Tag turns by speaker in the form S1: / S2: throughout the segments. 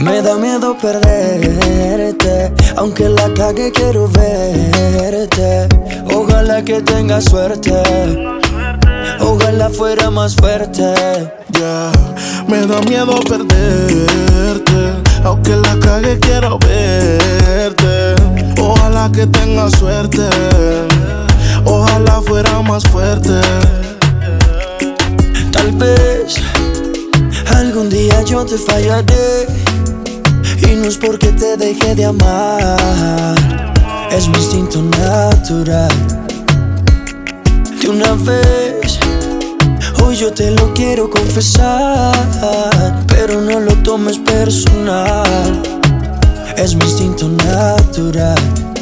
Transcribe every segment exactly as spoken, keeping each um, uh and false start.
S1: Me da miedo perderte, aunque la cague quiero verte. Ojalá que tengas suerte, ojalá fuera más fuerte.
S2: Yeah. Me da miedo perderte, aunque la cague quiero verte. Ojalá que tengas suerte, ojalá fuera más fuerte.
S1: Tal vez algún día yo te fallaré, y no es porque te dejé de amar, es mi instinto natural. De una vez, hoy yo te lo quiero confesar, pero no lo tomes personal, es mi instinto natural.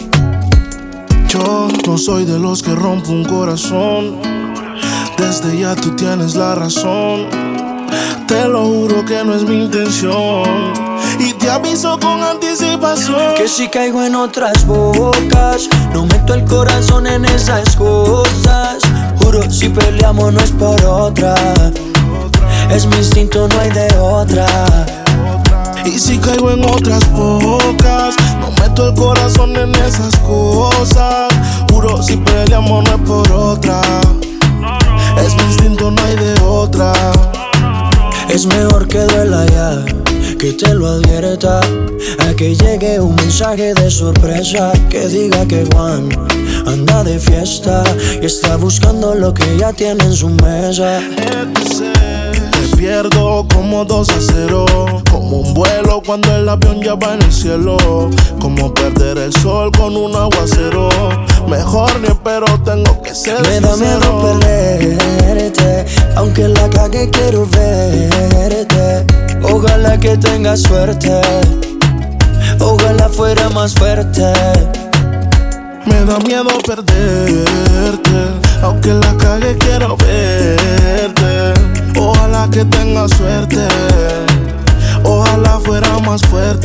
S2: Yo no soy de los que rompo un corazón, desde ya tú tienes la razón. Te lo juro que no es mi intención, y te aviso con anticipación
S1: que si caigo en otras bocas, no meto el corazón en esas cosas. Juro, si peleamos no es por otra, es mi instinto, no hay de otra.
S2: Y si caigo en otras bocas, no meto el corazón en esas cosas. Juro, si peleamos no es por otra, es mi instinto, no hay de otra.
S1: Es mejor que duela ya, que te lo advierta, a que llegue un mensaje de sorpresa que diga que Juan anda de fiesta y está buscando lo que ya tiene en su mesa.
S2: Te pierdo como dos a cero, como un vuelo cuando el avión ya va en el cielo, como perder el sol con un aguacero. Mejor ni espero, tengo que ser
S1: Me da miedo perderte, aunque la cague quiero verte. Ojalá que tengas suerte, ojalá fuera más fuerte.
S2: Me da miedo perderte, aunque la cague quiero verte. Ojalá que tengas suerte, ojalá fuera más fuerte.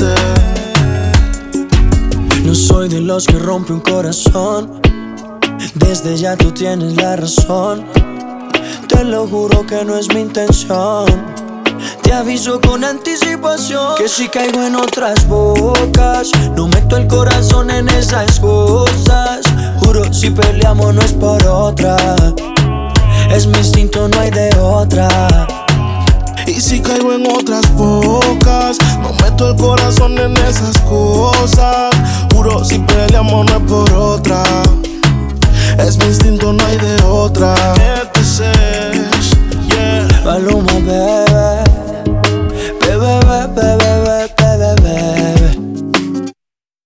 S1: No soy de los que rompe un corazón, desde ya tú tienes la razón. Te lo juro que no es mi intención, te aviso con anticipación que si caigo en otras bocas, no meto el corazón en esas cosas. Juro, si peleamos no es por otra, es mi instinto, no hay de otra.
S2: Y si caigo en otras bocas, no meto el corazón en esas cosas. Juro, si peleamos no es por otra, es mi instinto, no hay de otra.
S1: Paloma, baby.